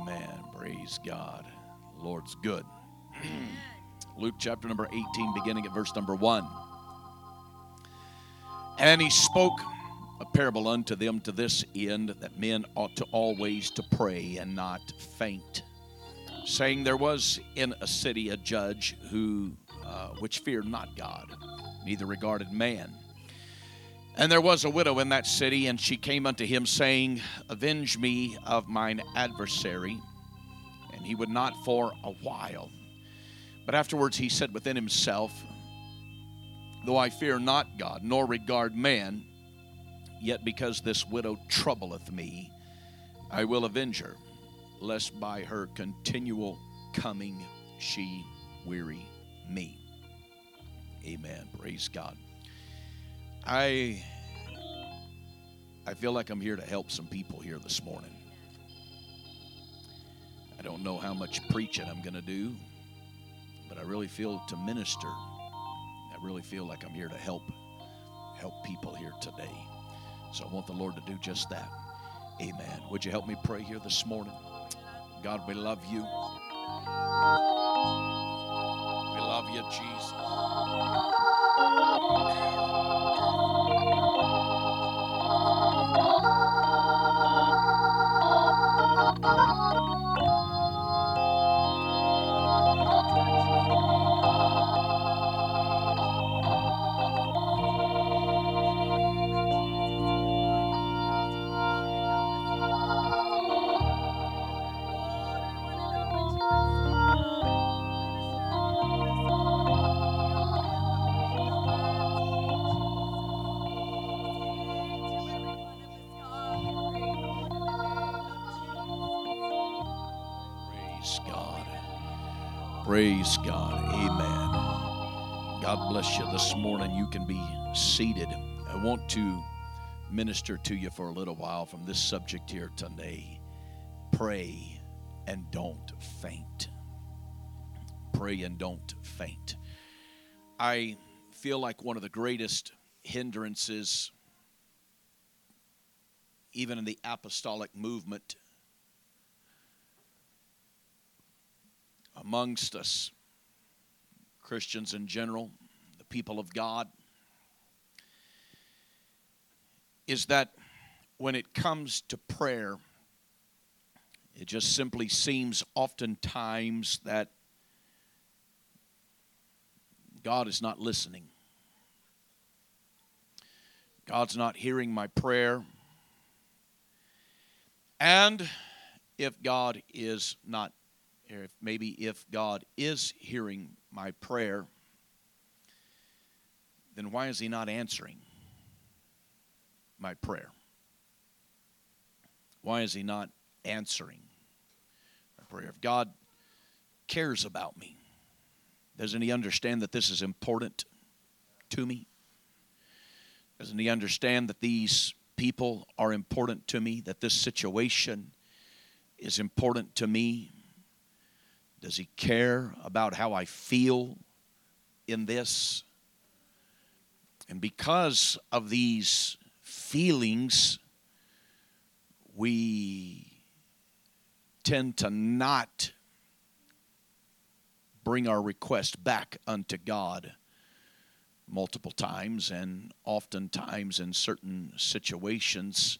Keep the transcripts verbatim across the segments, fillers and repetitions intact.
Amen. Praise God. The Lord's good. Luke chapter number eighteen, beginning at verse number one. And he spoke a parable unto them to this end, that men ought to always to pray and not faint, saying, there was in a city a judge who uh, which feared not God, neither regarded man. And there was a widow in that city, and she came unto him, saying, avenge me of mine adversary. And he would not for a while. But afterwards he said within himself, though I fear not God, nor regard man, yet because this widow troubleth me, I will avenge her, lest by her continual coming she weary me. Amen. Praise God. I I feel like I'm here to help some people here this morning. I don't know how much preaching I'm going to do, but I really feel to minister. I really feel like I'm here to help help people here today. So I want the Lord to do just that. Amen. Would you help me pray here this morning? God, we love you. We love you, Jesus. Praise God. Praise God. Amen. God bless you this morning. You can be seated. I want to minister to you for a little while from this subject here today. Pray and don't faint. Pray and don't faint. I feel like one of the greatest hindrances, even in the apostolic movement, amongst us, Christians in general, the people of God, is that when it comes to prayer, it just simply seems oftentimes that God is not listening. God's not hearing my prayer. And if God is not If maybe if God is hearing my prayer, then why is he not answering my prayer? Why is he not answering my prayer? If God cares about me, doesn't he understand that this is important to me? Doesn't he understand that these people are important to me, that this situation is important to me? Does he care about how I feel in this? And because of these feelings, we tend to not bring our request back unto God multiple times, and oftentimes in certain situations,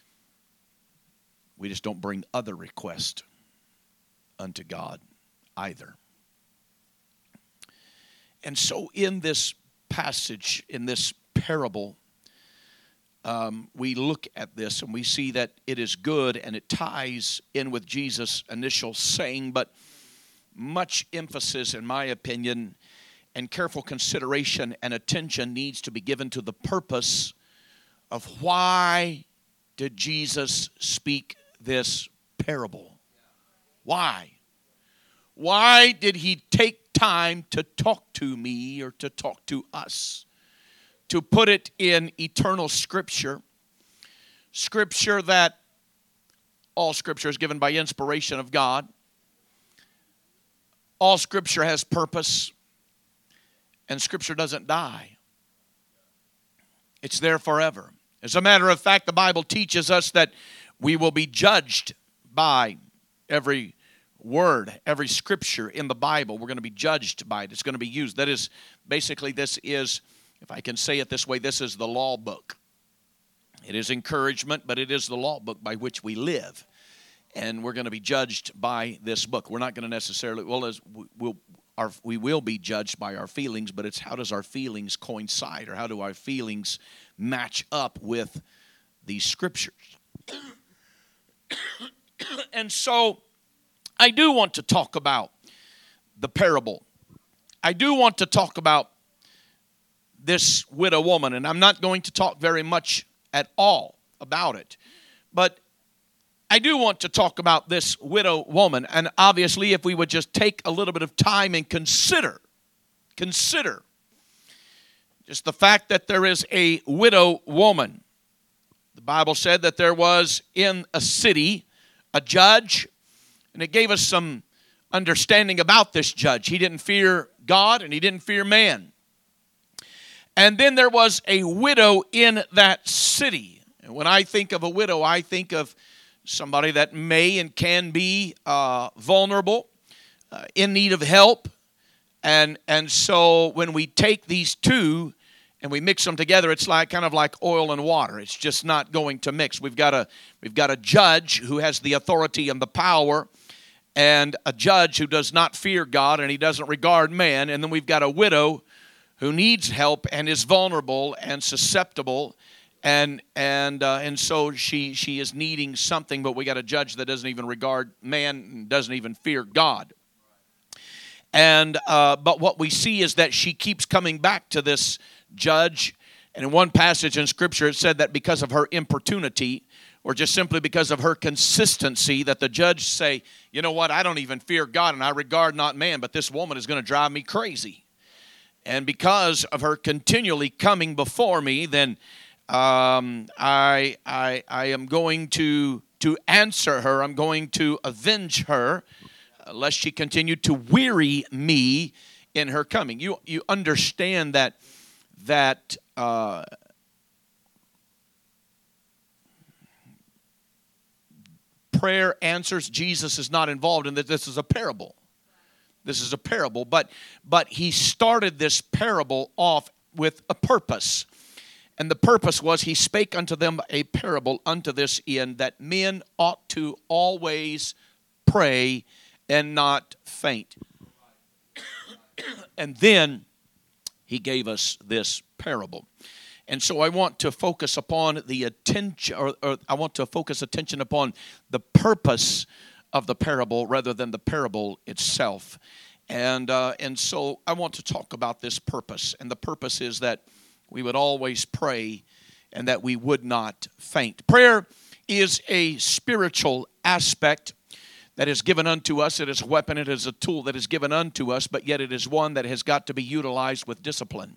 we just don't bring other requests unto God either. And so in this passage, in this parable, um, we look at this and we see that it is good, and it ties in with Jesus' initial saying, but much emphasis, in my opinion, and careful consideration and attention needs to be given to the purpose of why did Jesus speak this parable? Why? Why did he take time to talk to me or to talk to us? To put it in eternal Scripture, Scripture that all Scripture is given by inspiration of God. All Scripture has purpose, and Scripture doesn't die. It's there forever. As a matter of fact, the Bible teaches us that we will be judged by every word, every scripture in the Bible, we're going to be judged by it. It's going to be used. That is, basically, this is, if I can say it this way, this is the law book. It is encouragement, but it is the law book by which we live. And we're going to be judged by this book. We're not going to necessarily, well, as we'll, our, we will be judged by our feelings, but it's how does our feelings coincide, or how do our feelings match up with these scriptures? And so, I do want to talk about the parable. I do want to talk about this widow woman, and I'm not going to talk very much at all about it. But I do want to talk about this widow woman, and obviously if we would just take a little bit of time and consider, consider just the fact that there is a widow woman. The Bible said that there was in a city a judge, and it gave us some understanding about this judge. He didn't fear God and he didn't fear man. And then there was a widow in that city. And when I think of a widow, I think of somebody that may and can be uh, vulnerable, uh, in need of help. And, and so when we take these two and we mix them together, it's like kind of like oil and water. It's just not going to mix. We've got a, we've got a judge who has the authority and the power, and a judge who does not fear God and he doesn't regard man. And then we've got a widow who needs help and is vulnerable and susceptible, and and uh, and so she she is needing something. But we got a judge that doesn't even regard man and doesn't even fear God. And uh, but what we see is that she keeps coming back to this judge. And in one passage in Scripture, it said that because of her importunity, or just simply because of her consistency, that the judge say, you know what, I don't even fear God and I regard not man, but this woman is going to drive me crazy. And because of her continually coming before me, then um, I, I, I am going to, to answer her. I'm going to avenge her, uh, lest she continue to weary me in her coming. You, you understand that, that uh, prayer answers. Jesus is not involved in that. This is a parable. This is a parable, but but he started this parable off with a purpose. And the purpose was, he spake unto them a parable unto this end, that men ought to always pray and not faint. And then he gave us this parable. And so I want to focus upon the attention, or, or I want to focus attention upon the purpose of the parable rather than the parable itself. And uh, and so I want to talk about this purpose. And the purpose is that we would always pray and that we would not faint. Prayer is a spiritual aspect that is given unto us. It is a weapon, it is a tool that is given unto us, but yet it is one that has got to be utilized with discipline.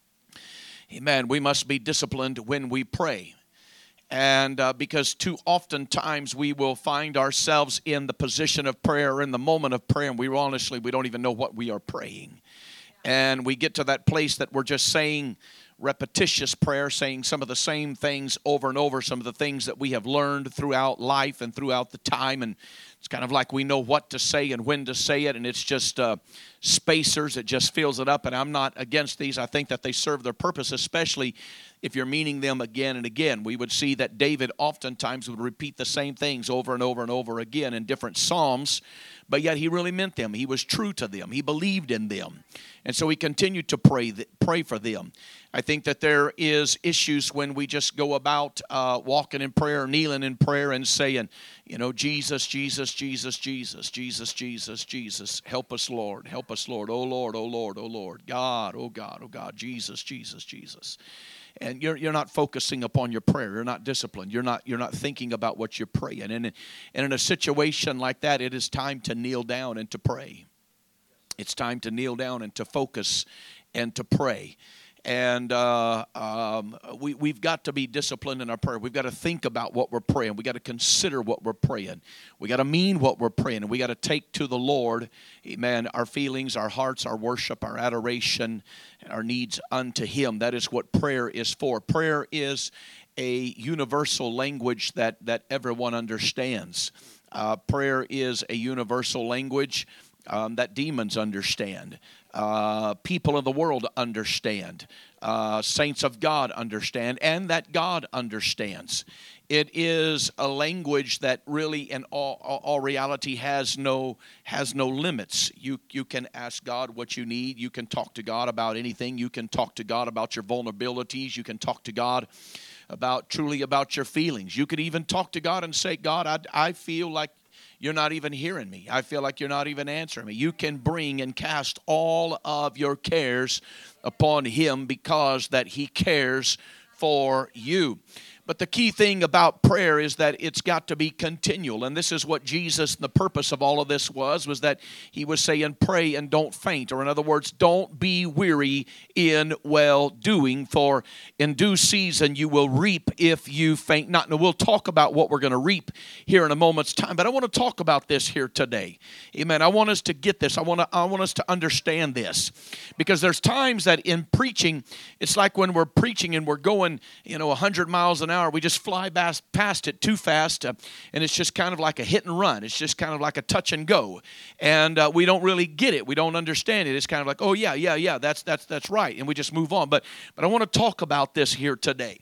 Amen. We must be disciplined when we pray. And uh, because too often times we will find ourselves in the position of prayer, in the moment of prayer, and we honestly, we don't even know what we are praying. And we get to that place that we're just saying repetitious prayer, saying some of the same things over and over, some of the things that we have learned throughout life and throughout the time. And it's kind of like we know what to say and when to say it, and it's just uh, spacers. It just fills it up, and I'm not against these. I think that they serve their purpose, especially if you're meaning them again and again. We would see that David oftentimes would repeat the same things over and over and over again in different psalms, but yet he really meant them. He was true to them. He believed in them. And so he continued to pray pray for them. I think that there is issues when we just go about uh, walking in prayer, kneeling in prayer, and saying, you know, Jesus, Jesus, Jesus, Jesus, Jesus, Jesus, Jesus, help us, Lord, help us, Lord, oh Lord, oh Lord, oh Lord, God, oh God, oh God, Jesus, Jesus, Jesus. And you're you're not focusing upon your prayer. You're not disciplined. You're not you're not thinking about what you're praying. And in, and in a situation like that, it is time to kneel down and to pray. It's time to kneel down and to focus and to pray. And uh, um, we, we've got to be disciplined in our prayer. We've got to think about what we're praying. We've got to consider what we're praying. We've got to mean what we're praying. And we got to take to the Lord, amen, our feelings, our hearts, our worship, our adoration, our needs unto Him. That is what prayer is for. Prayer is a universal language that, that everyone understands. Uh, prayer is a universal language um, that demons understand. Uh, people in the world understand. Uh, saints of God understand, and that God understands. It is a language that really, in all, all reality, has no has no limits. You you can ask God what you need. You can talk to God about anything. You can talk to God about your vulnerabilities. You can talk to God about truly about your feelings. You could even talk to God and say, God, I, I feel like you're not even hearing me. I feel like you're not even answering me. You can bring and cast all of your cares upon Him because that He cares for you. But the key thing about prayer is that it's got to be continual. And this is what Jesus, the purpose of all of this was, was that He was saying, pray and don't faint. Or in other words, don't be weary in well-doing, for in due season you will reap if you faint not. Now, we'll talk about what we're going to reap here in a moment's time, but I want to talk about this here today. Amen. I want us to get this. I want to, I want us to understand this. Because there's times that in preaching, it's like when we're preaching and we're going, you know, one hundred miles an hour, we just fly past it too fast, uh, and it's just kind of like a hit and run. It's just kind of like a touch and go, and uh, we don't really get it. We don't understand it. It's kind of like, oh yeah, yeah, yeah, that's that's that's right, and we just move on. But but I want to talk about this here today.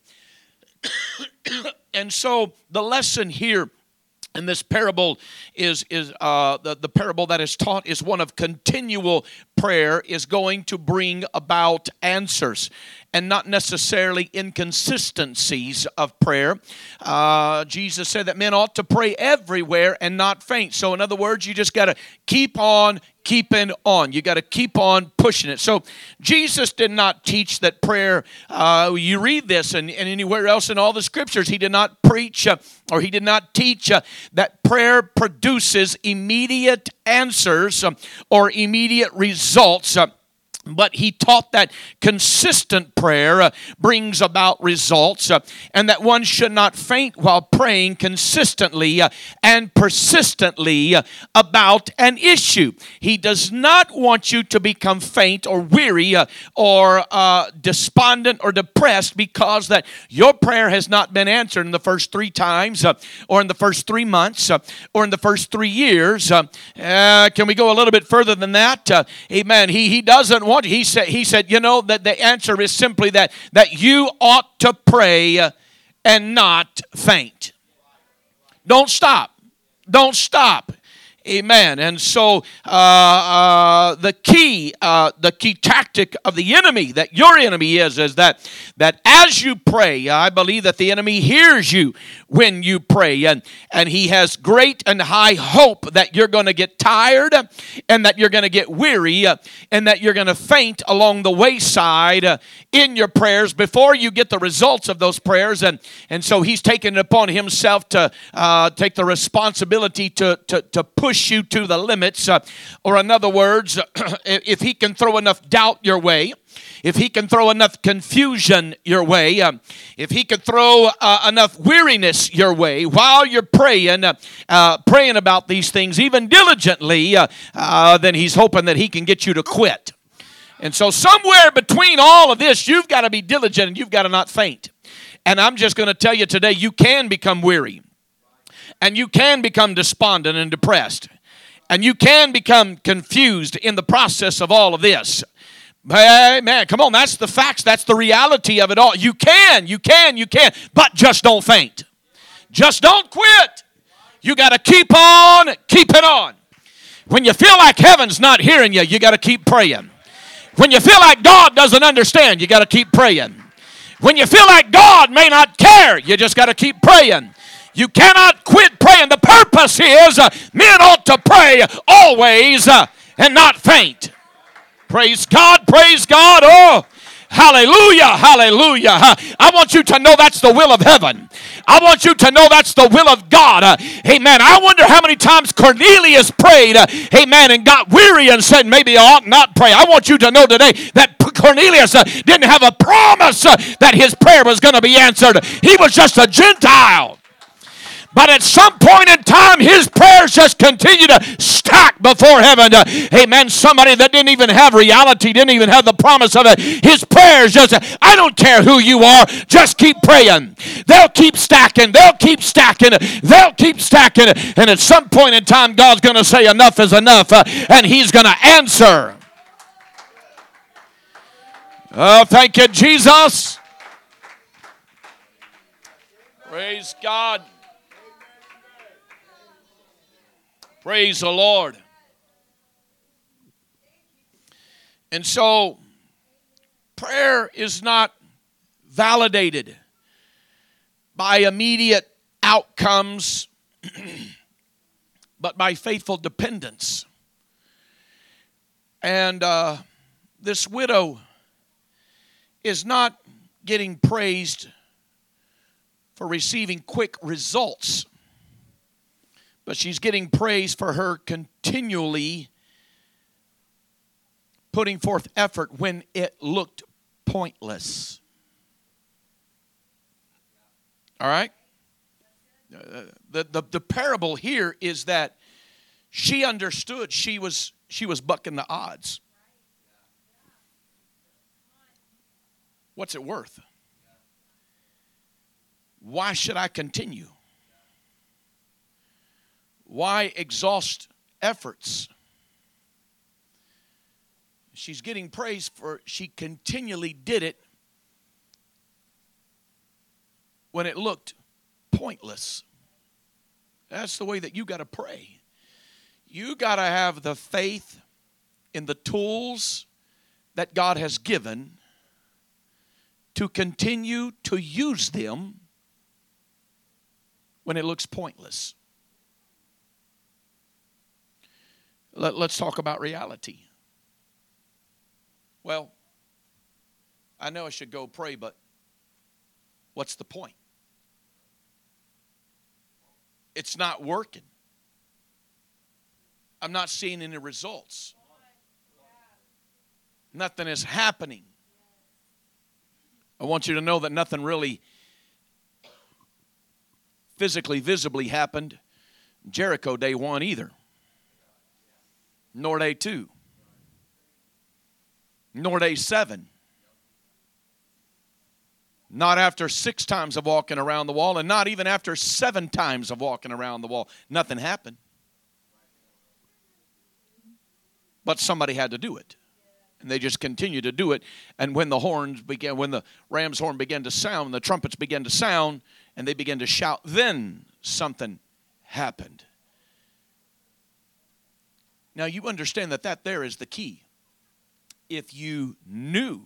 And so the lesson here in this parable is is uh, the the parable that is taught is one of continual prayer is going to bring about answers, and not necessarily inconsistencies of prayer. Uh, Jesus said that men ought to pray everywhere and not faint. So in other words, you just got to keep on keeping on. You got to keep on pushing it. So Jesus did not teach that prayer, uh, you read this and, and anywhere else in all the scriptures, He did not preach uh, or He did not teach uh, that prayer produces immediate answers um, or immediate results. Uh, But He taught that consistent prayer uh, brings about results, uh, and that one should not faint while praying consistently uh, and persistently uh, about an issue. He does not want you to become faint or weary uh, or uh, despondent or depressed because that your prayer has not been answered in the first three times uh, or in the first three months uh, or in the first three years. Uh, uh, can we go a little bit further than that? Uh, amen. He, he doesn't want He said, he said, you know, that the answer is simply that, that you ought to pray and not faint. Don't stop. Don't stop. Amen. And so uh, uh, the key, uh, the key tactic of the enemy, that your enemy is, is that that as you pray, I believe that the enemy hears you when you pray, and and he has great and high hope that you're going to get tired, and that you're going to get weary, uh, and that you're going to faint along the wayside uh, in your prayers before you get the results of those prayers, and and so he's taken it upon himself to uh, take the responsibility to to to push you to the limits, uh, or in other words, if he can throw enough doubt your way, if he can throw enough confusion your way, um, if he can throw uh, enough weariness your way while you're praying, uh, uh, praying about these things, even diligently, uh, uh, then he's hoping that he can get you to quit. And so somewhere between all of this, you've got to be diligent and you've got to not faint. And I'm just going to tell you today, you can become weary. And you can become despondent and depressed. And you can become confused in the process of all of this. Hey, man, come on, that's the facts. That's the reality of it all. You can, you can, you can. But just don't faint. Just don't quit. You got to keep on keeping on. When you feel like heaven's not hearing you, you got to keep praying. When you feel like God doesn't understand, you got to keep praying. When you feel like God may not care, you just got to keep praying. You cannot quit praying. The purpose is uh, men ought to pray always uh, and not faint. Praise God, praise God. Oh, hallelujah, hallelujah. I want you to know that's the will of heaven. I want you to know that's the will of God. Uh, amen. I wonder how many times Cornelius prayed, uh, amen, and got weary and said, maybe I ought not pray. I want you to know today that Cornelius uh, didn't have a promise uh, that his prayer was going to be answered. He was just a Gentile. But at some point in time, his prayers just continue to stack before heaven. Uh, amen. Somebody that didn't even have reality, didn't even have the promise of it. His prayers just, I don't care who you are, just keep praying. They'll keep stacking. They'll keep stacking. They'll keep stacking. And at some point in time, God's going to say enough is enough. Uh, and he's going to answer. Oh, thank you, Jesus. Praise God. Praise the Lord. And so, prayer is not validated by immediate outcomes, but by faithful dependence. And uh, this widow is not getting praised for receiving quick results, but she's getting praise for her continually putting forth effort when it looked pointless. All right? Uh, the, the, the parable here is that she understood she was, she was bucking the odds. What's it worth? Why should I continue? Why exhaust efforts? She's getting praise for she continually did it when it looked pointless. That's the way that you got to pray. You got to have the faith in the tools that God has given to continue to use them when it looks pointless. Let, let's talk about reality. Well, I know I should go pray, but what's the point? It's not working. I'm not seeing any results. Nothing is happening. I want you to know that nothing really physically, visibly happened Jericho day one either. Nor day two. Nor day seven. Not after six times of walking around the wall, and not even after seven times of walking around the wall. Nothing happened. But somebody had to do it. And they just continued to do it. And when the horns began, when the ram's horn began to sound, the trumpets began to sound, and they began to shout, then something happened. Now you understand that that there is the key. If you knew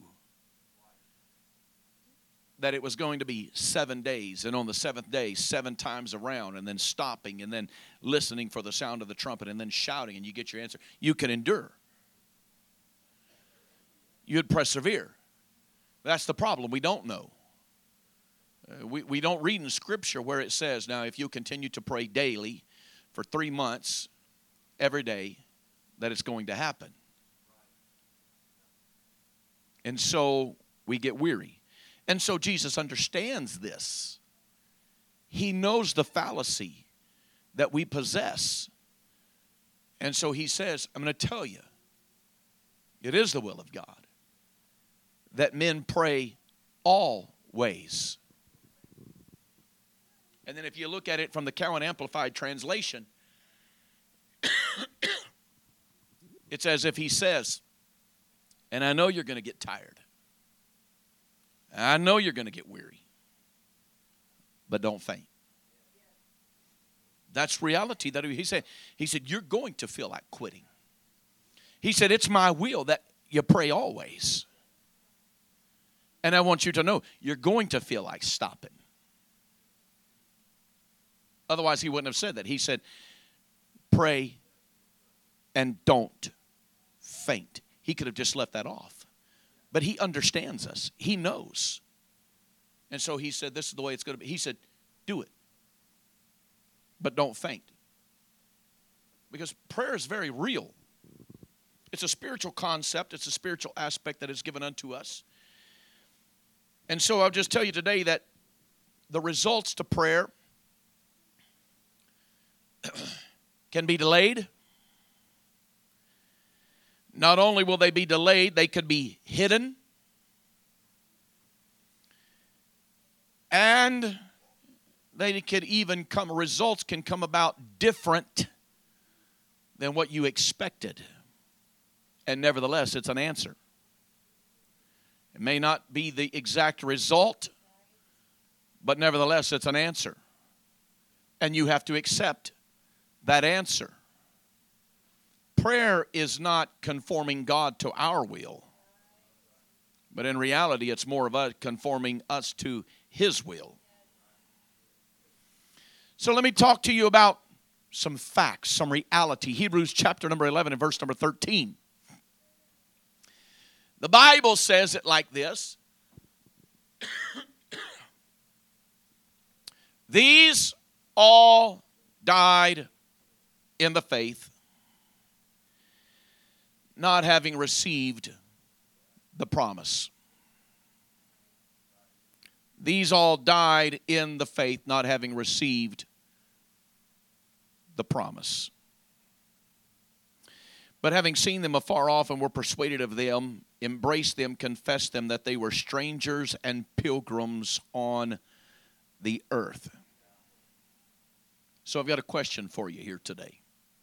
that it was going to be seven days, and on the seventh day, seven times around, and then stopping, and then listening for the sound of the trumpet, and then shouting, and you get your answer, you can endure. You'd persevere. That's the problem. We don't know. Uh, we, we don't read in Scripture where it says, now, if you continue to pray daily for three months, every day, that it's going to happen. And so we get weary. And so Jesus understands this. He knows the fallacy that we possess. And so he says, I'm going to tell you, it is the will of God that men pray always. And then if you look at it from the Cowan Amplified Translation, it's as if he says, and I know you're going to get tired. I know you're going to get weary. But don't faint. That's reality. That he said, he said, you're going to feel like quitting. He said, it's my will that you pray always. And I want you to know, you're going to feel like stopping. Otherwise, he wouldn't have said that. He said, pray and don't faint. He could have just left that off. But he understands us. He knows. And so he said, this is the way it's going to be. He said, do it. But don't faint. Because prayer is very real. It's a spiritual concept. It's a spiritual aspect that is given unto us. And so I'll just tell you today that the results to prayer can be delayed. Not only will they be delayed, they could be hidden. And they could even come, results can come about different than what you expected. And nevertheless, it's an answer. It may not be the exact result, but nevertheless, it's an answer. And you have to accept that answer. Prayer is not conforming God to our will, but in reality, it's more of us conforming us to His will. So let me talk to you about some facts, some reality. Hebrews chapter number eleven and verse number thirteen. The Bible says it like this. These all died in the faith, not having received the promise. These all died in the faith, not having received the promise. But having seen them afar off and were persuaded of them, embraced them, confessed them that they were strangers and pilgrims on the earth. So I've got a question for you here today.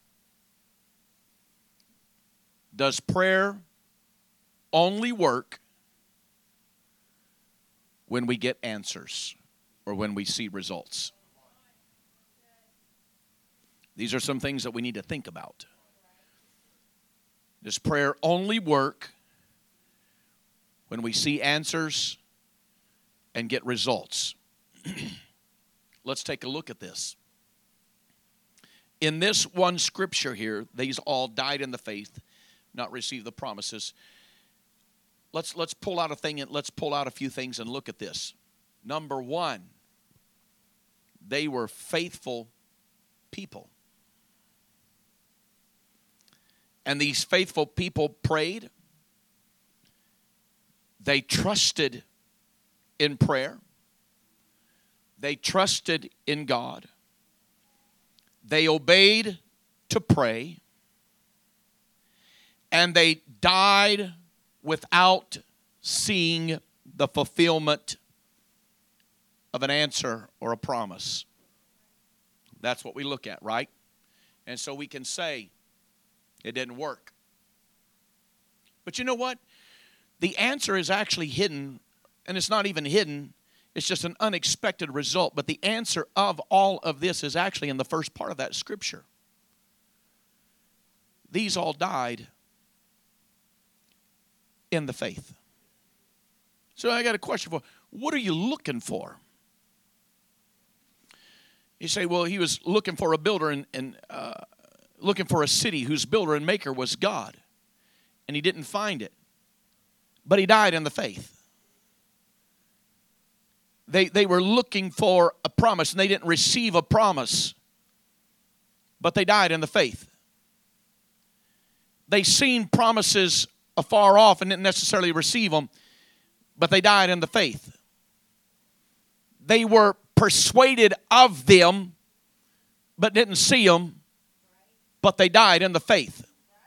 Does prayer only work when we get answers or when we see results? These are some things that we need to think about. Does prayer only work when we see answers and get results? Let's take a look at this. In this one scripture here, these all died in the faith, not received the promises. Let's let's pull out a thing and let's pull out a few things and look at this. Number one, they were faithful people. And these faithful people prayed. They trusted in prayer. They trusted in God. They obeyed to pray. And they died without seeing the fulfillment of an answer or a promise. That's what we look at, right? And so we can say, it didn't work. But you know what? The answer is actually hidden, and it's not even hidden. It's just an unexpected result. But the answer of all of this is actually in the first part of that scripture. These all died in the faith. So I got a question for you. What are you looking for? You say, well, he was looking for a builder and, and uh, looking for a city whose builder and maker was God. And he didn't find it. But he died in the faith. They, they were looking for a promise and they didn't receive a promise. But they died in the faith. They seen promises afar off and didn't necessarily receive them, but they died in the faith. They were persuaded of them, but didn't see them, but they died in the faith.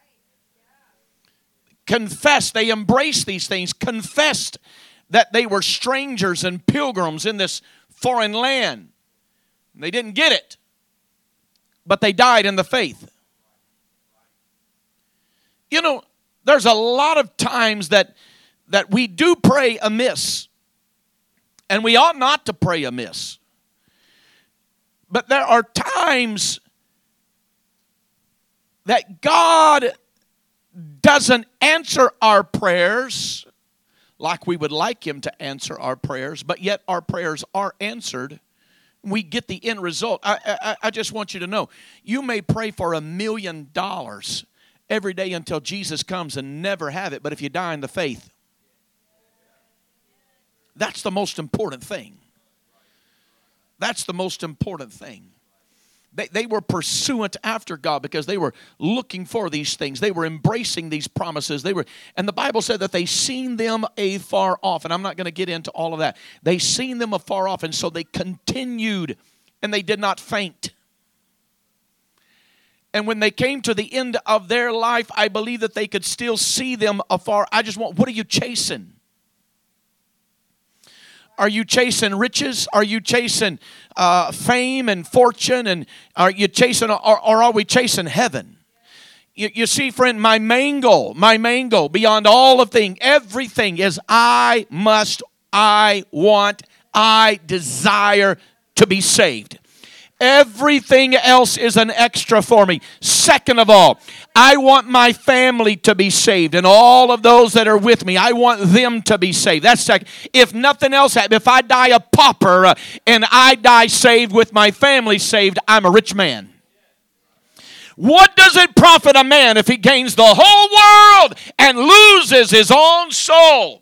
Confessed, they embraced these things, confessed that they were strangers and pilgrims in this foreign land. They didn't get it, but they died in the faith. You know, there's a lot of times that, that we do pray amiss. And we ought not to pray amiss. But there are times that God doesn't answer our prayers like we would like Him to answer our prayers, but yet our prayers are answered. We get the end result. I, I, I just want you to know, you may pray for a million dollars every day until Jesus comes and never have it. But if you die in the faith, that's the most important thing. That's the most important thing. They, they were pursuant after God because they were looking for these things. They were embracing these promises. They were, and the Bible said that they seen them afar off. And I'm not going to get into all of that. They seen them afar off, and so they continued, and they did not faint. And when they came to the end of their life, I believe that they could still see them afar. I just want, what are you chasing? Are you chasing riches? Are you chasing uh, fame and fortune? And are you chasing, or, or are we chasing heaven? You, you see, friend, my main goal, my main goal, beyond all of things, everything is I must, I want, I desire to be saved. Everything else is an extra for me. Second of all, I want my family to be saved, and all of those that are with me, I want them to be saved. That's second. If nothing else happens, if I die a pauper uh, and I die saved with my family saved, I'm a rich man. What does it profit a man if he gains the whole world and loses his own soul?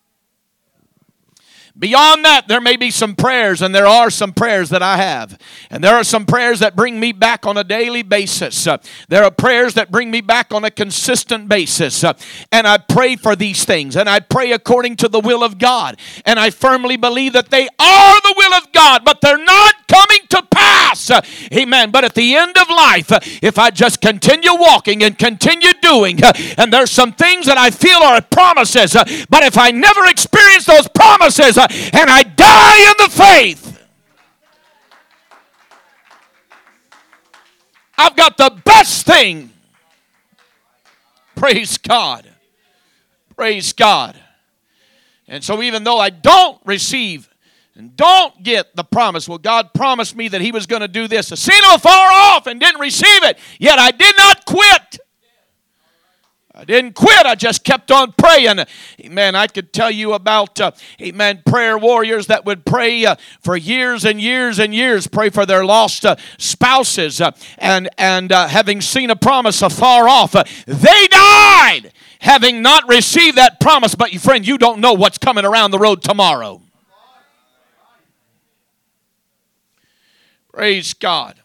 Beyond that, there may be some prayers, and there are some prayers that I have. And there are some prayers that bring me back on a daily basis. Uh, there are prayers that bring me back on a consistent basis. Uh, and I pray for these things, and I pray according to the will of God. And I firmly believe that they are the will of God, but they're not coming to pass. Uh, amen. But at the end of life, uh, if I just continue walking and continue doing, uh, and there's some things that I feel are promises, uh, but if I never experience those promises, uh, and I die in the faith, I've got the best thing. Praise God. Praise God. And so even though I don't receive and don't get the promise, well, God promised me that He was going to do this. I seen Him afar off and didn't receive it, yet I did not quit. I didn't quit. I just kept on praying. Amen. I could tell you about, uh, amen, prayer warriors that would pray uh, for years and years and years, pray for their lost uh, spouses. Uh, and and uh, having seen a promise afar off, uh, they died having not received that promise. But, friend, you don't know what's coming around the road tomorrow. Praise God.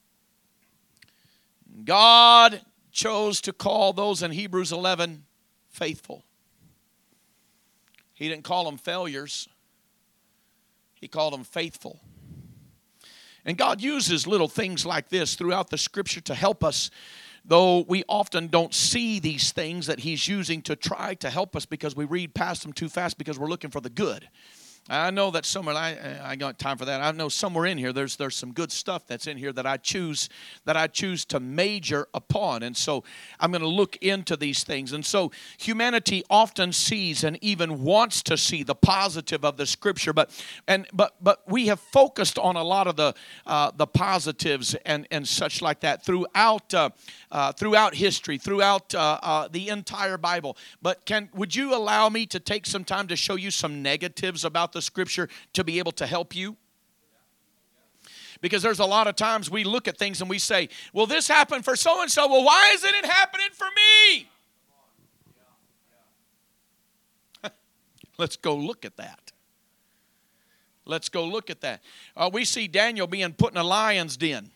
God chose to call those in Hebrews eleven faithful. He didn't call them failures. He called them faithful. And God uses little things like this throughout the Scripture to help us, though we often don't see these things that He's using to try to help us because we read past them too fast because we're looking for the good. I know that somewhere, I I got time for that. I know somewhere in here there's there's some good stuff that's in here that I choose that I choose to major upon. And so I'm going to look into these things. And so humanity often sees and even wants to see the positive of the Scripture, but and but but we have focused on a lot of the uh, the positives and and such like that throughout uh, uh, throughout history, throughout uh, uh, the entire Bible. But can would you allow me to take some time to show you some negatives about the Scripture to be able to help you? Because there's a lot of times we look at things and we say, well, this happened for so-and-so. Well, why isn't it happening for me? Let's go look at that. Let's go look at that. Uh, we see Daniel being put in a lion's den.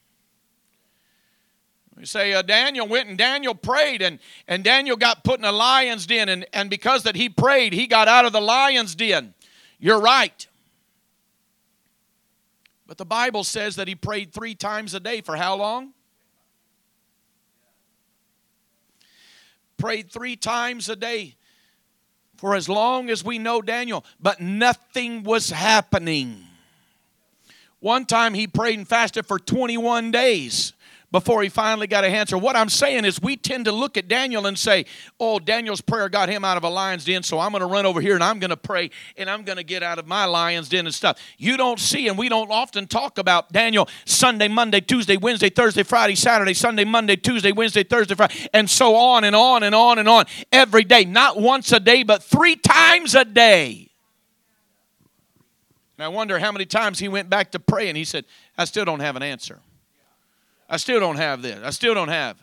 We say uh, Daniel went and Daniel prayed, and, and Daniel got put in a lion's den, and, and because that he prayed, he got out of the lion's den. You're right. But the Bible says that he prayed three times a day for how long? Prayed three times a day for as long as we know Daniel, but nothing was happening. One time he prayed and fasted for twenty-one days before he finally got an answer. What I'm saying is we tend to look at Daniel and say, oh, Daniel's prayer got him out of a lion's den, so I'm going to run over here and I'm going to pray and I'm going to get out of my lion's den and stuff. You don't see, and we don't often talk about Daniel Sunday, Monday, Tuesday, Wednesday, Thursday, Friday, Saturday, Sunday, Monday, Tuesday, Wednesday, Thursday, Friday, and so on and on and on and on every day. Not once a day, but three times a day. And I wonder how many times he went back to pray and he said, I still don't have an answer. I still don't have this. I still don't have.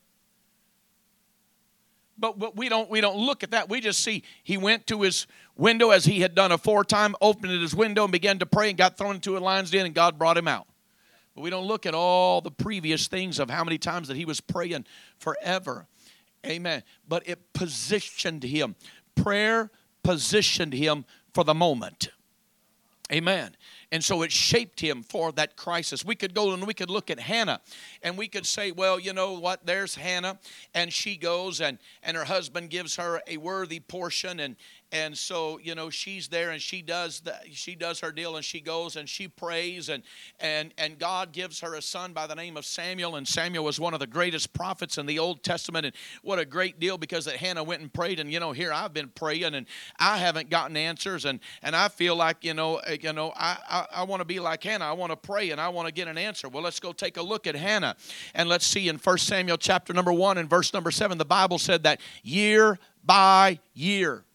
But, but we don't we don't look at that. We just see he went to his window as he had done aforetime, opened his window and began to pray and got thrown into a lion's den and God brought him out. But we don't look at all the previous things of how many times that he was praying forever. Amen. But it positioned him. Prayer positioned him for the moment. Amen. And so it shaped him for that crisis. We could go and we could look at Hannah and we could say, well, you know what, there's Hannah, and she goes and, and her husband gives her a worthy portion, and and so, you know, she's there and she does the, she does her deal, and she goes and she prays, and and and God gives her a son by the name of Samuel, and Samuel was one of the greatest prophets in the Old Testament. And what a great deal, because that Hannah went and prayed, and you know, here I've been praying and I haven't gotten answers, and and I feel like, you know, you know, I I, I want to be like Hannah. I want to pray and I want to get an answer. Well, let's go take a look at Hannah, and let's see in First Samuel chapter number one and verse number seven, the Bible said that year by year,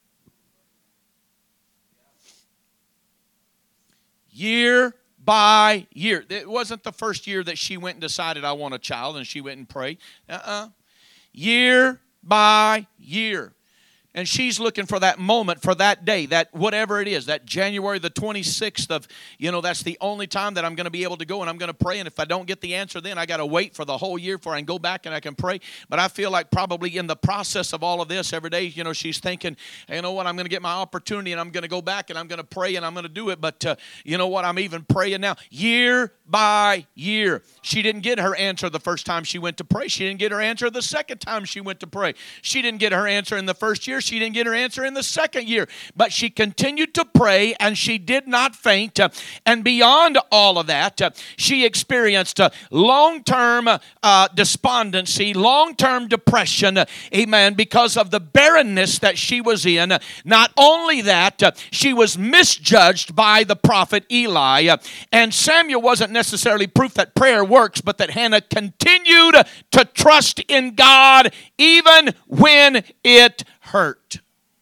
year by year. It wasn't the first year that she went and decided, I want a child, and she went and prayed. Uh-uh. Year by year. And she's looking for that moment, for that day, that whatever it is, that January the twenty-sixth of, you know, that's the only time that I'm going to be able to go and I'm going to pray. And if I don't get the answer then, I got to wait for the whole year before I can go back and I can pray. But I feel like probably in the process of all of this every day, you know, she's thinking, hey, you know what, I'm going to get my opportunity and I'm going to go back and I'm going to pray and I'm going to do it. But uh, you know what, I'm even praying now, year by year. She didn't get her answer the first time she went to pray. She didn't get her answer the second time she went to pray. She didn't get her answer in the first year. She didn't get her answer in the second year. But she continued to pray, and she did not faint. And beyond all of that, she experienced long-term uh, despondency, long-term depression, amen, because of the barrenness that she was in. Not only that, she was misjudged by the prophet Eli. And Samuel wasn't necessarily proof that prayer works, but that Hannah continued to trust in God even when it hurt.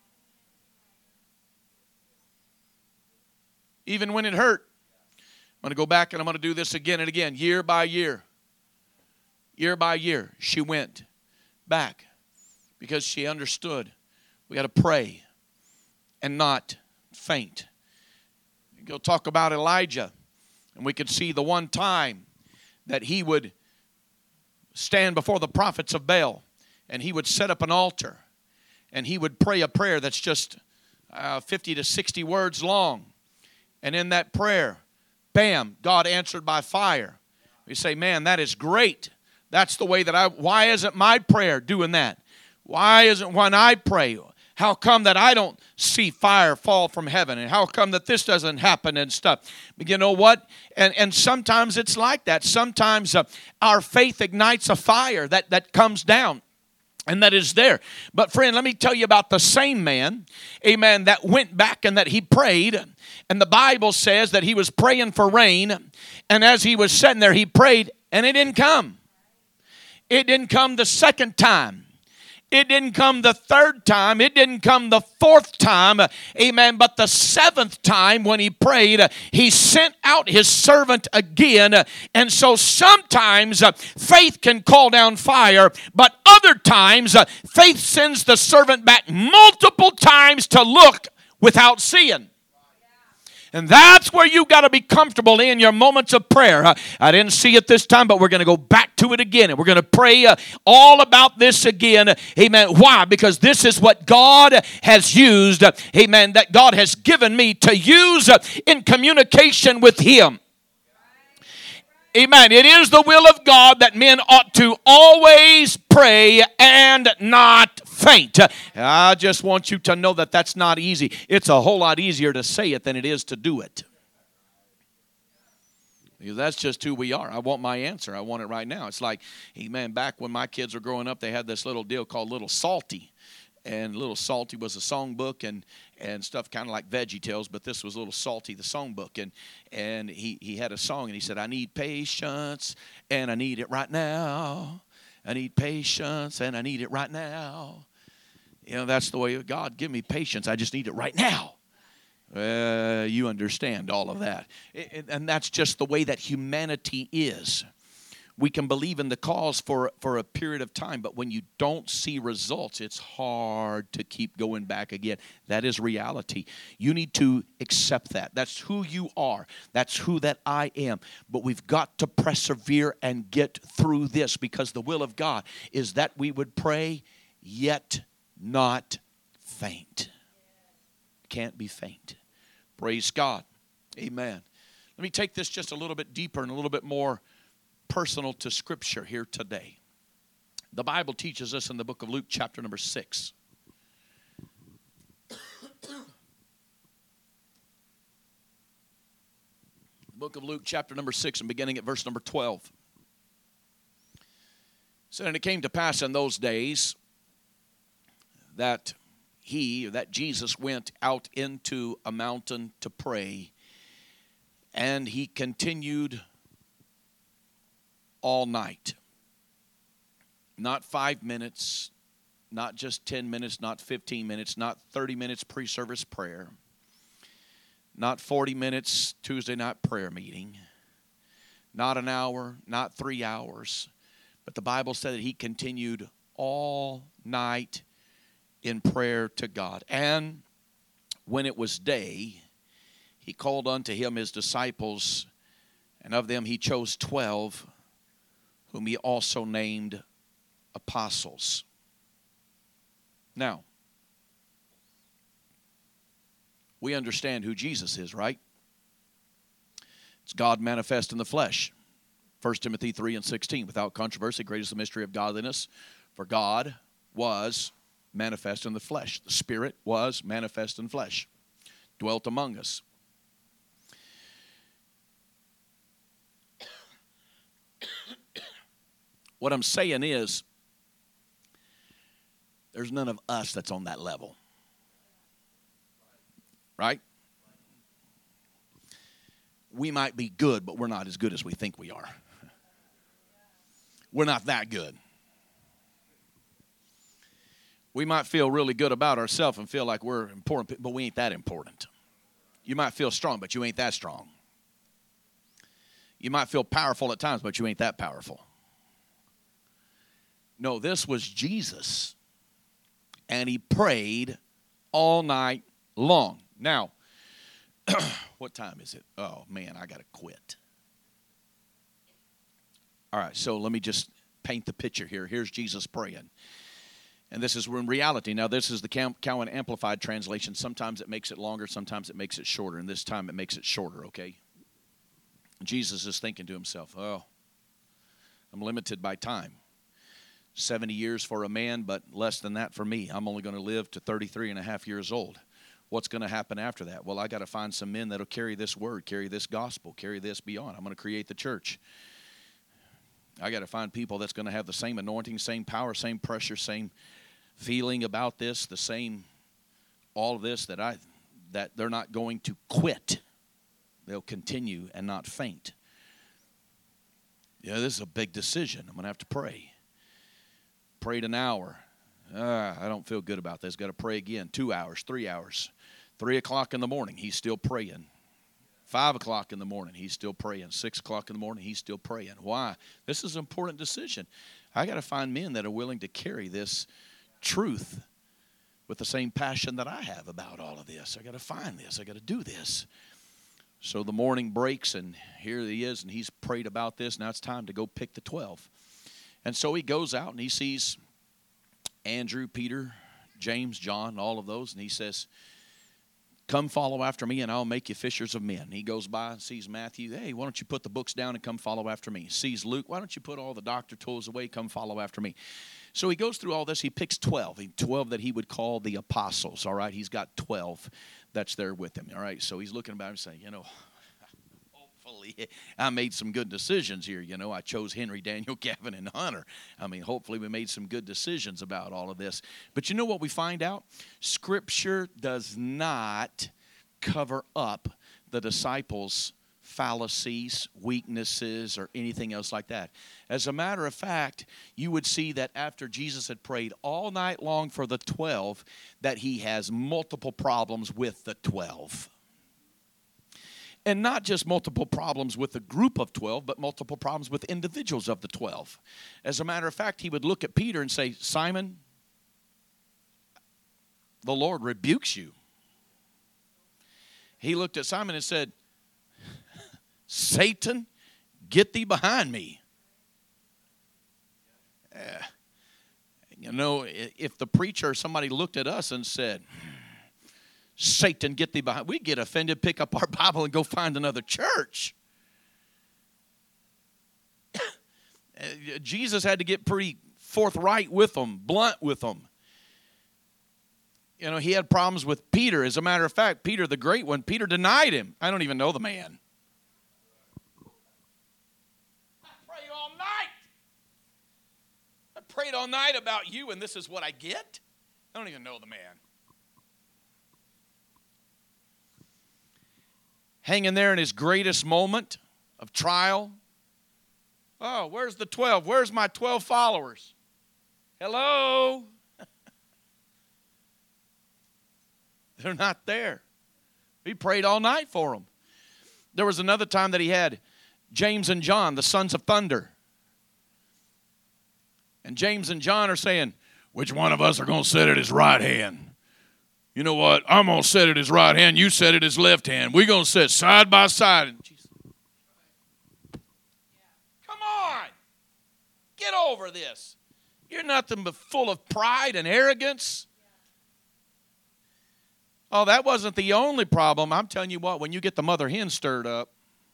Even when it hurt. I'm going to go back and I'm going to do this again and again, year by year. Year by year, she went back because she understood we got to pray and not faint. Go talk about Elijah, and we could see the one time that he would stand before the prophets of Baal, and he would set up an altar, and he would pray a prayer that's just uh, fifty to sixty words long. And in that prayer, bam, God answered by fire. We say, man, that is great. That's the way that I, why isn't my prayer doing that? Why isn't when I pray, how come that I don't see fire fall from heaven? And how come that this doesn't happen and stuff? But you know what? And, and sometimes it's like that. Sometimes uh, our faith ignites a fire that, that comes down. And that is there. But friend, let me tell you about the same man, amen, that went back and that he prayed. And the Bible says that he was praying for rain. And as he was sitting there, he prayed, and it didn't come. It didn't come the second time. It didn't come the third time. It didn't come the fourth time. Amen. But the seventh time when he prayed, he sent out his servant again. And so sometimes faith can call down fire, but other times faith sends the servant back multiple times to look without seeing. And that's where you got to be comfortable in your moments of prayer. I didn't see it this time, but we're going to go back to it again. And we're going to pray uh, all about this again. Amen. Why? Because this is what God has used. Amen. That God has given me to use in communication with Him. Amen. It is the will of God that men ought to always pray and not faint. I just want you to know that that's not easy. It's a whole lot easier to say it than it is to do it. Because that's just who we are. I want my answer. I want it right now. It's like, amen, back when my kids were growing up, they had this little deal called Little Salty. And Little Salty was a songbook and, and stuff kind of like Veggie Tales, but this was Little Salty, the songbook. And and he, he had a song, and he said, I need patience, and I need it right now. I need patience, and I need it right now. You know, that's the way of God. Give me patience. I just need it right now. Uh, you understand all of that. And that's just the way that humanity is. We can believe in the cause for, for a period of time, but when you don't see results, it's hard to keep going back again. That is reality. You need to accept that. That's who you are. That's who that I am. But we've got to persevere and get through this, because the will of God is that we would pray, yet not faint. Can't be faint. Praise God. Amen. Let me take this just a little bit deeper and a little bit more personal to Scripture here today. The Bible teaches us in the book of Luke, chapter number six. The book of Luke, chapter number six, and beginning at verse number twelve. It said, and it came to pass in those days that he, that Jesus, went out into a mountain to pray, and he continued all night. Not five minutes, not just ten minutes, not fifteen minutes, not thirty minutes pre-service prayer, not forty minutes Tuesday night prayer meeting, not an hour, not three hours, but the Bible said that he continued all night in prayer to God. And when it was day, he called unto him his disciples, and of them he chose twelve, whom he also named apostles. Now, we understand who Jesus is, right? It's God manifest in the flesh. First Timothy three and sixteen, without controversy, great is the mystery of godliness, for God was manifest in the flesh. The Spirit was manifest in flesh, dwelt among us. What I'm saying is, there's none of us that's on that level. Right? We might be good, but we're not as good as we think we are. We're not that good. We might feel really good about ourselves and feel like we're important, but we ain't that important. You might feel strong, but you ain't that strong. You might feel powerful at times, but you ain't that powerful. No, this was Jesus, and he prayed all night long. Now, what time is it? Oh, man, I got to quit. All right, so let me just paint the picture here. Here's Jesus praying. And this is in reality. Now, this is the Cowan Amplified Translation. Sometimes it makes it longer, sometimes it makes it shorter, and this time it makes it shorter, okay? Jesus is thinking to himself, oh, I'm limited by time. seventy years for a man, but less than that for me. I'm only going to live to thirty-three and a half years old. What's going to happen after that? Well, I got to find some men that'll carry this word, carry this gospel, carry this beyond. I'm going to create the church. I got to find people that's going to have the same anointing, same power, same pressure, same feeling about this, the same all of this that I that they're not going to quit. They'll continue and not faint. Yeah, this is a big decision. I'm going to have to pray. Prayed an hour. Uh, I don't feel good about this. Got to pray again. Two hours, three hours. Three o'clock in the morning, he's still praying. Five o'clock in the morning, he's still praying. Six o'clock in the morning, he's still praying. Why? This is an important decision. I got to find men that are willing to carry this truth with the same passion that I have about all of this. I got to find this. I got to do this. So the morning breaks, and here he is, and he's prayed about this. Now it's time to go pick the twelve. And so he goes out, and he sees Andrew, Peter, James, John, all of those, and he says, come follow after me, and I'll make you fishers of men. He goes by and sees Matthew. Hey, why don't you put the books down and come follow after me? Sees Luke. Why don't you put all the doctor tools away, come follow after me? So he goes through all this. He picks twelve, twelve that he would call the apostles, all right? He's got twelve that's there with him, all right? So he's looking about and saying, you know, hopefully I made some good decisions here. You know, I chose Henry, Daniel, Gavin, and Hunter. I mean, hopefully we made some good decisions about all of this. But you know what we find out? Scripture does not cover up the disciples' fallacies, weaknesses, or anything else like that. As a matter of fact, you would see that after Jesus had prayed all night long for the twelve, that he has multiple problems with the twelve. And not just multiple problems with the group of twelve, but multiple problems with individuals of the twelve. As a matter of fact, he would look at Peter and say, Simon, the Lord rebukes you. He looked at Simon and said, Satan, get thee behind me. Uh, you know, if the preacher or somebody looked at us and said, Satan, get thee behind. We get offended, pick up our Bible, and go find another church. Jesus had to get pretty forthright with them, blunt with them. You know, he had problems with Peter. As a matter of fact, Peter the great one, Peter denied him. I don't even know the man. I prayed all night. I prayed all night about you, and this is what I get? I don't even know the man. Hanging there in his greatest moment of trial. Oh, where's the twelve? Where's my twelve followers? Hello? They're not there. He prayed all night for them. There was another time that he had James and John, the sons of thunder. And James and John are saying, which one of us are going to sit at his right hand? You know what? I'm going to sit at his right hand. You sit at his left hand. We're going to sit side by side. Come on. Get over this. You're nothing but full of pride and arrogance. Oh, that wasn't the only problem. I'm telling you what, when you get the mother hen stirred up,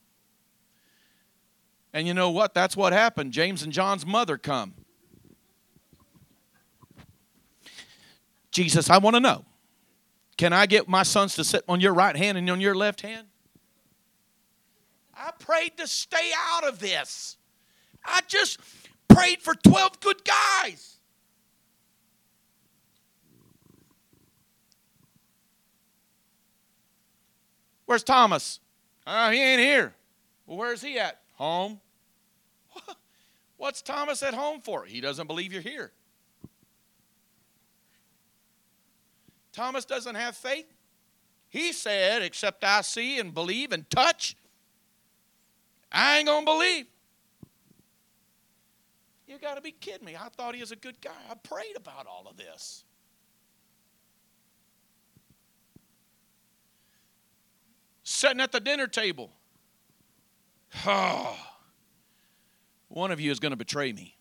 and you know what? That's what happened. James and John's mother come. Jesus, I want to know. Can I get my sons to sit on your right hand and on your left hand? I prayed to stay out of this. I just prayed for twelve good guys. Where's Thomas? Oh, he ain't here. Well, where's he at? Home. What's Thomas at home for? He doesn't believe you're here. Thomas doesn't have faith. He said, except I see and believe and touch, I ain't going to believe. You got to be kidding me. I thought he was a good guy. I prayed about all of this. Sitting at the dinner table. Oh, one of you is going to betray me.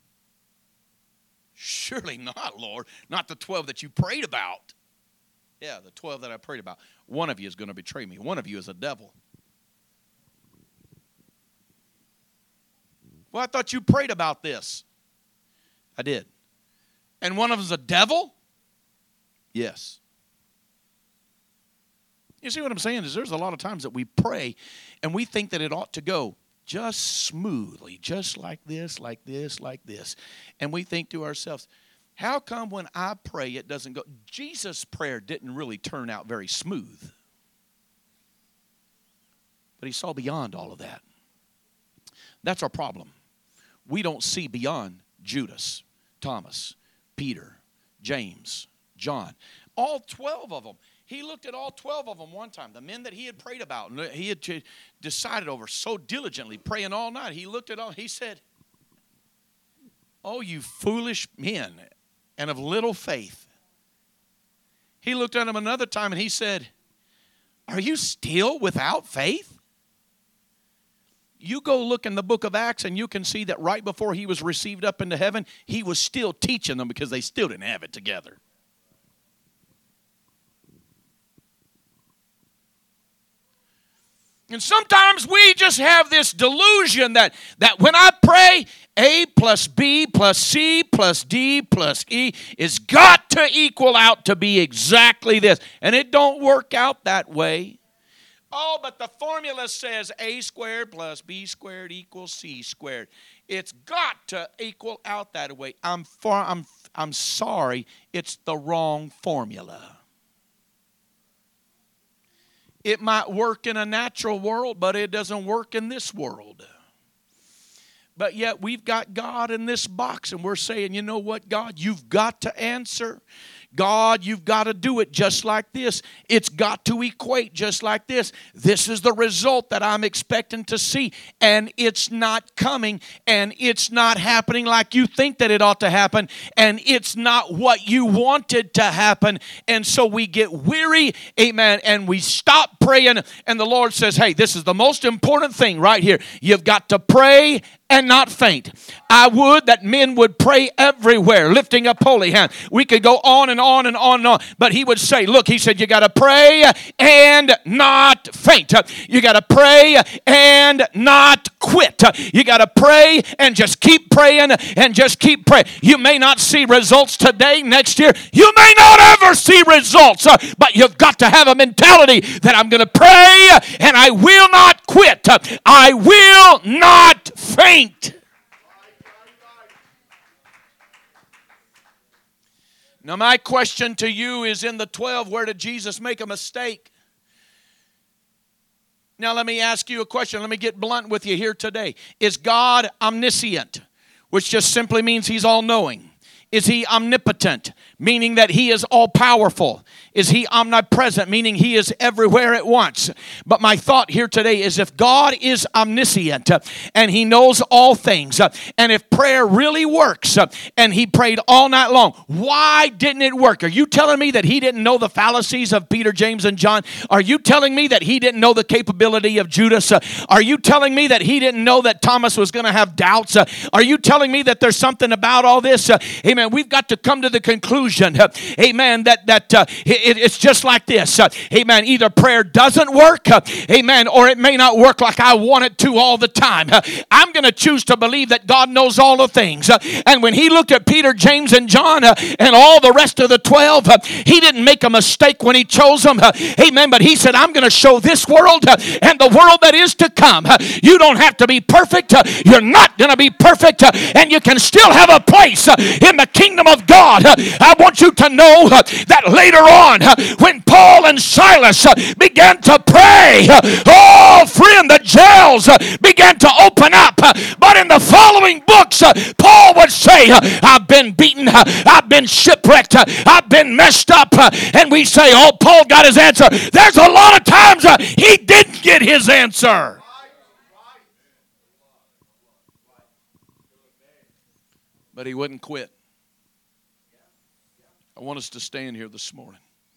Surely not, Lord. Not the twelve that you prayed about. Yeah, the twelve that I prayed about. One of you is going to betray me. One of you is a devil. Well, I thought you prayed about this. I did. And one of them is a devil? Yes. You see what I'm saying? Is there's a lot of times that we pray and we think that it ought to go just smoothly, just like this, like this, like this. And we think to ourselves, how come when I pray it doesn't go? Jesus' prayer didn't really turn out very smooth. But he saw beyond all of that. That's our problem. We don't see beyond Judas, Thomas, Peter, James, John. All twelve of them. He looked at all twelve of them one time, the men that he had prayed about, and he had decided over so diligently, praying all night. He looked at all, he said, oh, you foolish men and of little faith. He looked at them another time and he said, are you still without faith? You go look in the book of Acts and you can see that right before he was received up into heaven, he was still teaching them because they still didn't have it together. And sometimes we just have this delusion that, that when I pray, A plus B plus C plus D plus E is got to equal out to be exactly this. And it don't work out that way. Oh, but the formula says A squared plus B squared equals C squared. It's got to equal out that way. I'm, far, I'm, I'm sorry, it's the wrong formula. It might work in a natural world, but it doesn't work in this world. But yet we've got God in this box, and we're saying, you know what, God, you've got to answer. God, you've got to do it just like this. It's got to equate just like this. This is the result that I'm expecting to see, and it's not coming, and it's not happening like you think that it ought to happen, and it's not what you wanted to happen. And so we get weary, amen, and we stop praying, and the Lord says, hey, this is the most important thing right here. You've got to pray and not faint. I would that men would pray everywhere, lifting up holy hand. We could go on and on and on and on, but he would say, look, he said, you got to pray and not faint. You got to pray and not quit. You got to pray and just keep praying and just keep praying. You may not see results today, next year. You may not ever see results, but you've got to have a mentality that I'm going to pray and I will not quit. I will not faint. Now, my question to you is, in the twelve, where did Jesus make a mistake? Now, let me ask you a question. Let me get blunt with you here today. Is God omniscient, which just simply means He's all-knowing? Is He omnipotent, meaning that He is all-powerful? Is He omnipresent, meaning He is everywhere at once? But my thought here today is, if God is omniscient uh, and He knows all things, uh, and if prayer really works uh, and He prayed all night long, why didn't it work? Are you telling me that He didn't know the fallacies of Peter, James, and John? Are you telling me that He didn't know the capability of Judas? Uh, are you telling me that He didn't know that Thomas was going to have doubts? Uh, are you telling me that there's something about all this? Uh, amen. We've got to come to the conclusion, uh, amen, that, that uh, it, it's just like this. Uh, amen. Either prayer doesn't work, uh, amen, or it may not work like I want it to all the time. Uh, I'm going to choose to believe that God knows all the things. Uh, and when He looked at Peter, James, and John, uh, and all the rest of the twelve, uh, He didn't make a mistake when He chose them. Uh, amen. But He said, I'm going to show this world uh, and the world that is to come. Uh, you don't have to be perfect. Uh, you're not going to be perfect. Uh, and you can still have a place uh, in the kingdom of God. Uh, I want you to know uh, that later on, uh, when Paul and Silas uh, began to pray, uh, oh friend, the jails uh, began to open up. Uh, but in the following books, uh, Paul would say, uh, I've been beaten, uh, I've been shipwrecked, uh, I've been messed up. Uh, and we say, oh, Paul got his answer. There's a lot of times uh, he didn't get his answer. But he wouldn't quit. I want us to stand here this morning.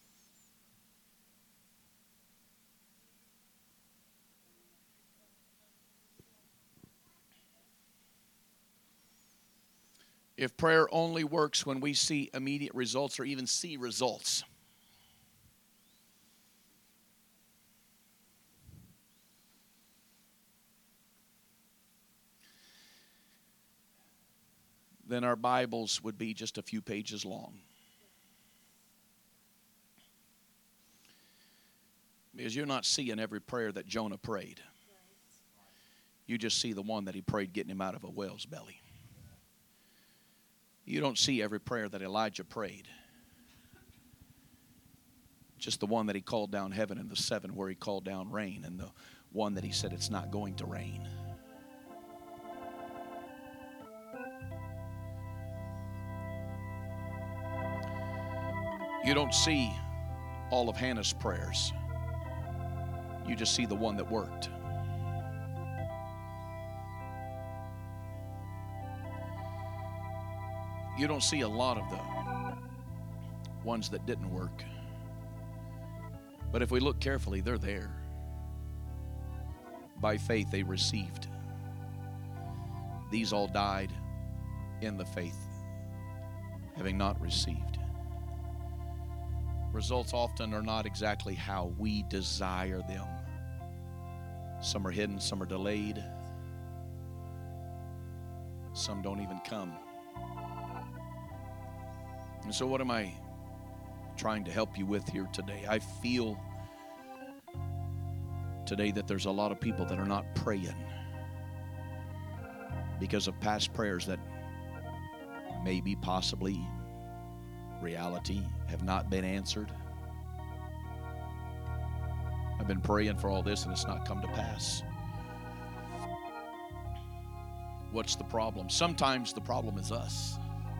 If prayer only works when we see immediate results or even see results, then our Bibles would be just a few pages long. Because you're not seeing every prayer that Jonah prayed. You just see the one that he prayed getting him out of a whale's belly. You don't see every prayer that Elijah prayed. Just the one that he called down heaven, and the seven where he called down rain, and the one that he said it's not going to rain. You don't see all of Hannah's prayers. You just see the one that worked. You don't see a lot of the ones that didn't work. But if we look carefully, they're there. By faith, they received. These all died in the faith, having not received. Results often are not exactly how we desire them. Some are hidden, some are delayed. Some don't even come. And so what am I trying to help you with here today? I feel today that there's a lot of people that are not praying because of past prayers that maybe, possibly, reality have not been answered. I've been praying for all this and it's not come to pass. What's the problem? Sometimes the problem is us.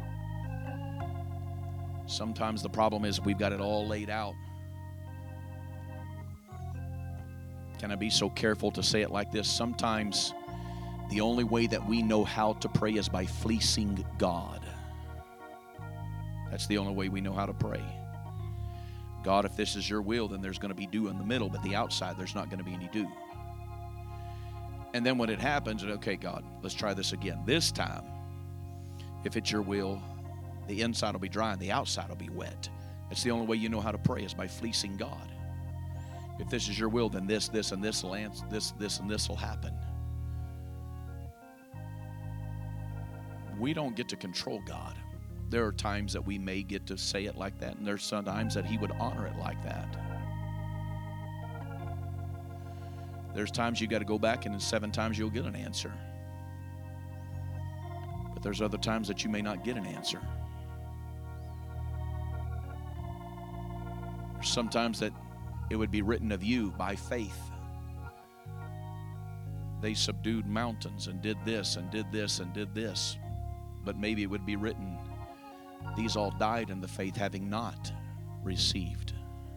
Sometimes the problem is we've got it all laid out. Can I be so careful to say it like this? Sometimes the only way that we know how to pray is by fleecing God. That's the only way we know how to pray. God, if this is your will, then there's going to be dew in the middle, but the outside, there's not going to be any dew. And then when it happens, okay, God, let's try this again. This time, if it's your will, the inside will be dry and the outside will be wet. It's the only way you know how to pray is by fleecing God. If this is your will, then this, this, and this will answer, this, this, and this will happen. We don't get to control God. There are times that we may get to say it like that, and there's sometimes that He would honor it like that. There's times you got to go back, and in seven times you'll get an answer. But there's other times that you may not get an answer. There's sometimes that it would be written of you by faith. They subdued mountains and did this and did this and did this. But maybe it would be written, these all died in the faith, having not received.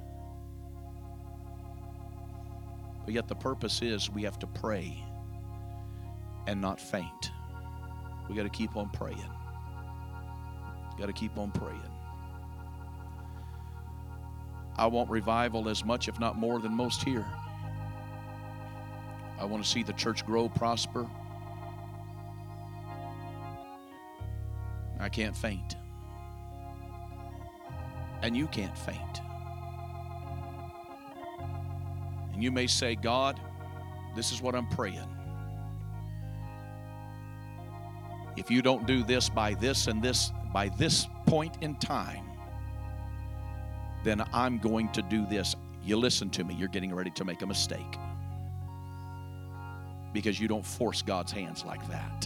But yet the purpose is we have to pray and not faint. We got to keep on praying. Got to keep on praying. I want revival as much, if not more, than most here. I want to see the church grow, prosper. I can't faint. And you can't faint. And you may say, God, this is what I'm praying. If you don't do this by this and this, by this point in time, then I'm going to do this. You listen to me, you're getting ready to make a mistake. Because you don't force God's hands like that.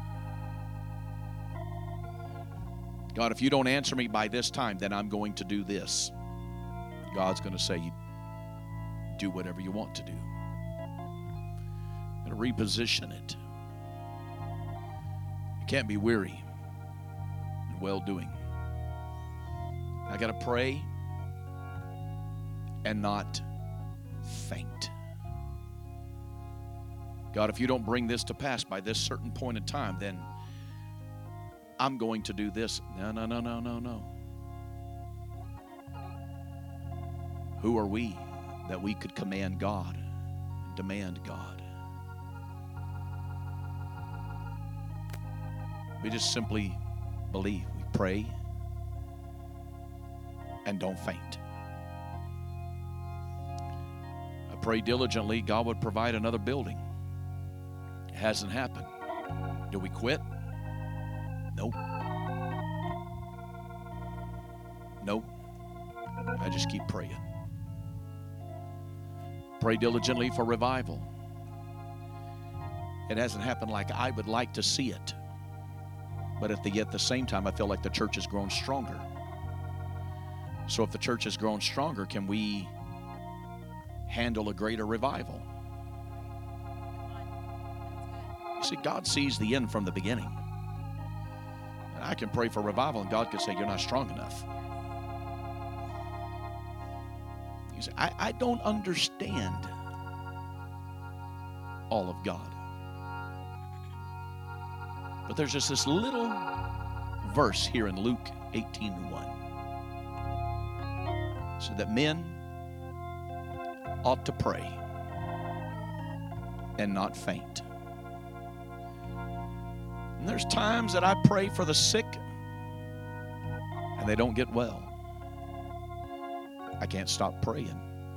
God, if you don't answer me by this time, then I'm going to do this. God's going to say, do whatever you want to do. And reposition it. You can't be weary in well-doing. I got to pray and not faint. God, if you don't bring this to pass by this certain point in time, then I'm going to do this. No, no, no, no, no, no. Who are we that we could command God and demand God? We just simply believe. We pray and don't faint. I pray diligently God would provide another building. It hasn't happened. Do we quit? Nope. Nope. I just keep praying. Pray diligently for revival. It hasn't happened like I would like to see it. But at the, at the same time, I feel like the church has grown stronger. So if the church has grown stronger, can we handle a greater revival? You see, God sees the end from the beginning. I can pray for revival, and God can say, you're not strong enough. You say, I, I don't understand all of God. But there's just this little verse here in Luke eighteen one. So that men ought to pray and not faint. And there's times that I pray for the sick and they don't get well. I can't stop praying.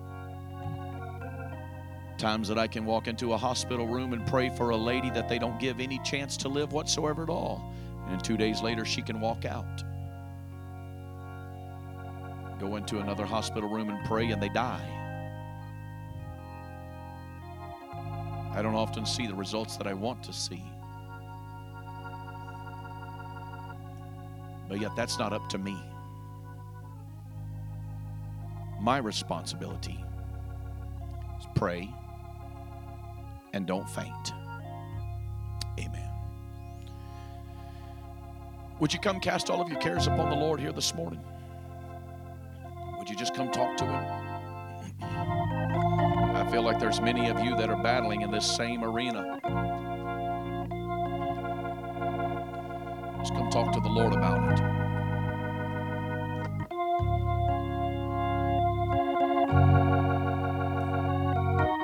Times that I can walk into a hospital room and pray for a lady that they don't give any chance to live whatsoever at all. And two days later, she can walk out. Go into another hospital room and pray and they die. I don't often see the results that I want to see. But yet that's not up to me. My responsibility is pray and don't faint. Amen. Would you come cast all of your cares upon the Lord here this morning? Would you just come talk to Him? I feel like there's many of you that are battling in this same arena. Just come talk to the Lord about it.